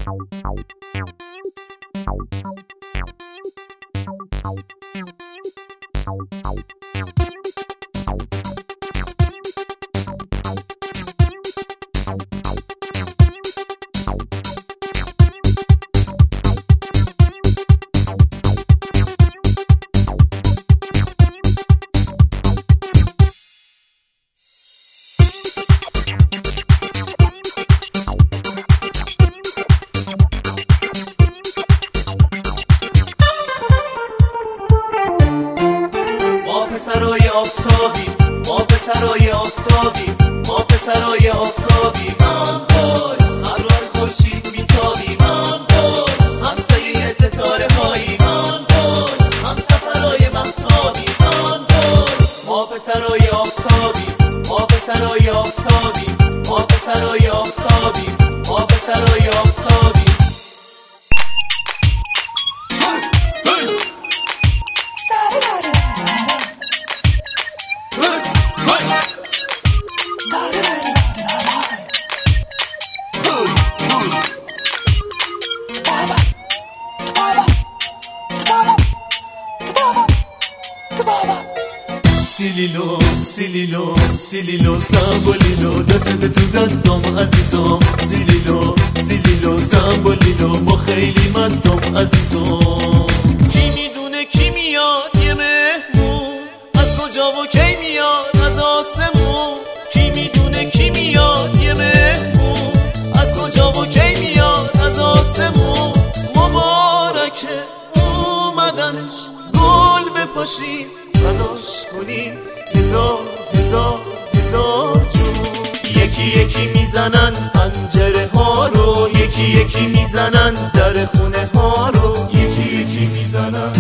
پسرای آفتابی، ما پسرای آفتابی، ما پسرای آفتابی. سانبوی هر خورشید میتابی. سانبوی همسایه ستاره هایی. سانبوی همسفرای مهتابی. سانبوی ما پسرای آفتابی، ما پسرای آفتابی، ما پسرای آفتابی، ما پسرای آفتابی. سیلیلو سیلیلو سیلیلو سامبولیلو دستت تو دستم عزیزم. سیلیلو سیلیلو سامبولیلو ما خیلی مستم عزیزم. کی میدونه کی میاد یه مهمون از کجا و کی میاد از آسمون. کی میدونه کی میاد یه مهمون از کجا و کی میاد از آسمون. مبارکه اومدنش گل بپاشیم تلاش کنیم هزار هزار هزار جون. یکی یکی میزنن پنجره ها رو، یکی یکی میزنن در خونه ها رو، یکی یکی میزنن.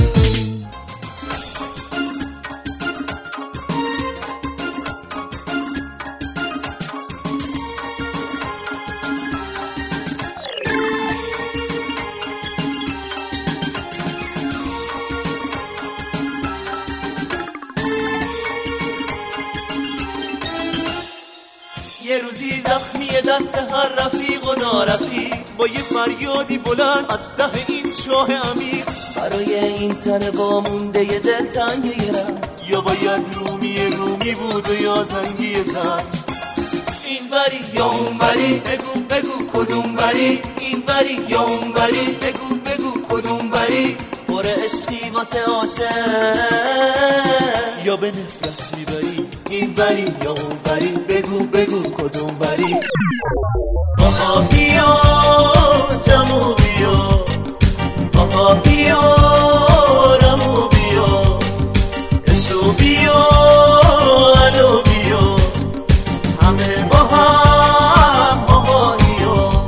یه روزی زخمی دست هر رفیق و نارفیق با یه فریادی بلند از ته این چاه عمیق. برای این تن وامونده یه دل تنگه گرم، یا باید رومی بود و یا زنگی زن. این بری یا اون بری بگو بگو کدوم بری. این بری یا اون بری بگو بگو کدوم بری. پر عشقی واسه عاشق یا به نفرت میبری. این بری یا اون بری بگو بگو کدوم بری. آها بیا جمو بیا، آها بیا رمو بیا، اسو بیا الو بیا، همه با هم آهاییا.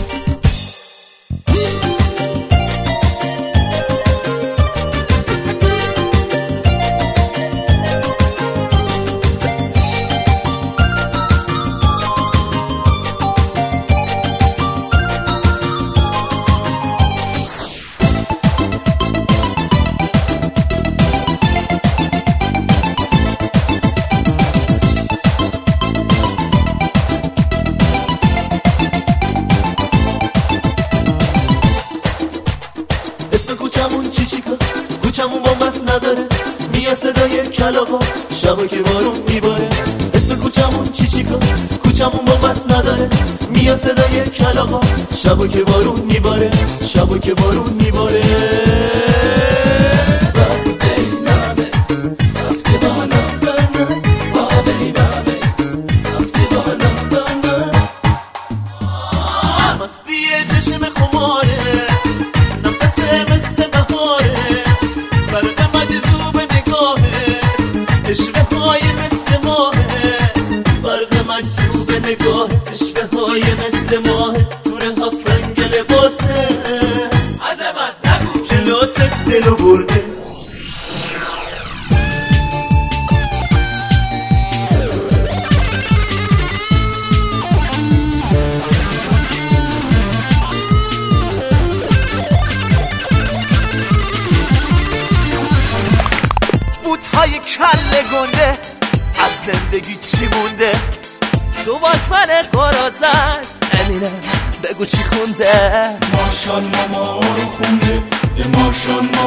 اسم کوچمون چیچیکا، کوچمون با مس نداره، میاد صدای کلاغا شبا که بارون میباره. اسم کوچمون چیچیکا، کوچمون با مس نداره، میاد صدای کلاغا شبا که بارون میباره، شبا که بارون میباره. مستی چشم خماره مثل بهاره، برق مجذوب نگاهه، اشوه های مثل ماهه. برق مجذوب نگاهه، اشوه های مثل ماهه. تور هفت رنگ لباسه، عظمت نگو کلاس دلو برده. های کله گنده از زندگی چی مونده؟ تو واکمن قرازش امینه بگو چی خونده؟ ماشالله ما رو خونده، ماشالله